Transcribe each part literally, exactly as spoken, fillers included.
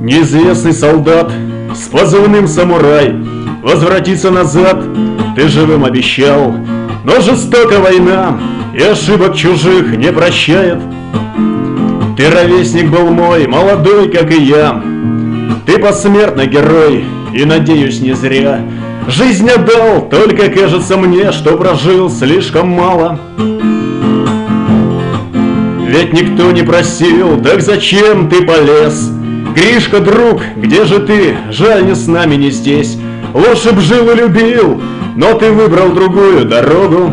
Неизвестный солдат с позывным «Самурай» возвратиться назад ты живым обещал, но жестока война и ошибок чужих не прощает. Ты ровесник был мой, молодой, как и я, ты посмертный герой, и, надеюсь, не зря. Жизнь отдал, только кажется мне, что прожил слишком мало. Ведь никто не просил, так зачем ты полез? Гришка, друг, где же ты? Жаль, не с нами, не здесь. Лучше б жил и любил, но ты выбрал другую дорогу.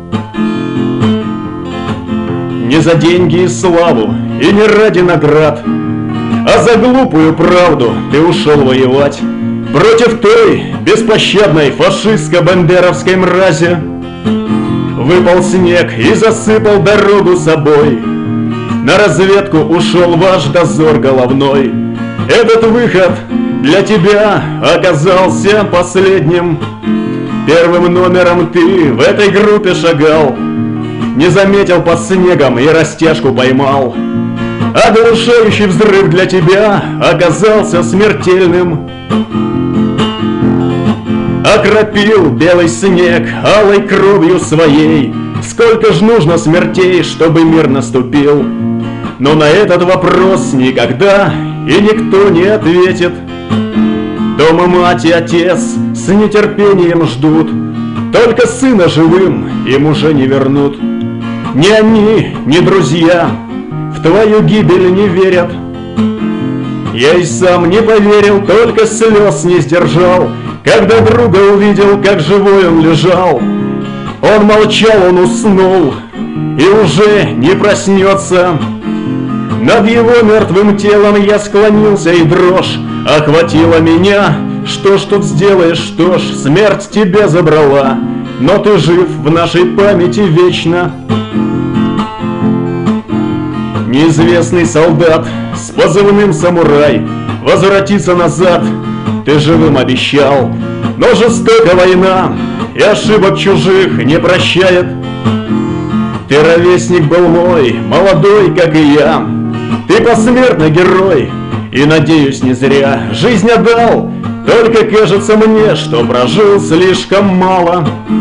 Не за деньги и славу, и не ради наград, а за глупую правду ты ушел воевать против той беспощадной фашистско-бандеровской мрази. Выпал снег и засыпал дорогу собой, на разведку ушел ваш дозор головной. Этот выход для тебя оказался последним. Первым номером ты в этой группе шагал, не заметил под снегом и растяжку поймал. Оглушающий взрыв для тебя оказался смертельным. Окропил белый снег алой кровью своей. Сколько ж нужно смертей, чтобы мир наступил? Но на этот вопрос никогда и никто не ответит. Дома мать и отец с нетерпением ждут, только сына живым им уже не вернут. Ни они, ни друзья в твою гибель не верят. Я и сам не поверил, только слез не сдержал, когда друга увидел, как живой он лежал. Он молчал, он уснул и уже не проснется. Над его мертвым телом я склонился, и дрожь охватила меня. Что ж тут сделаешь, что ж, смерть тебя забрала, но ты жив в нашей памяти вечно. Неизвестный солдат с позывным «Самурай» возвратиться назад ты живым обещал, но жестока война и ошибок чужих не прощает. Ты ровесник был мой, молодой, как и я, ты посмертный герой, и, надеюсь, не зря. Жизнь отдал, только кажется мне, что прожил слишком мало.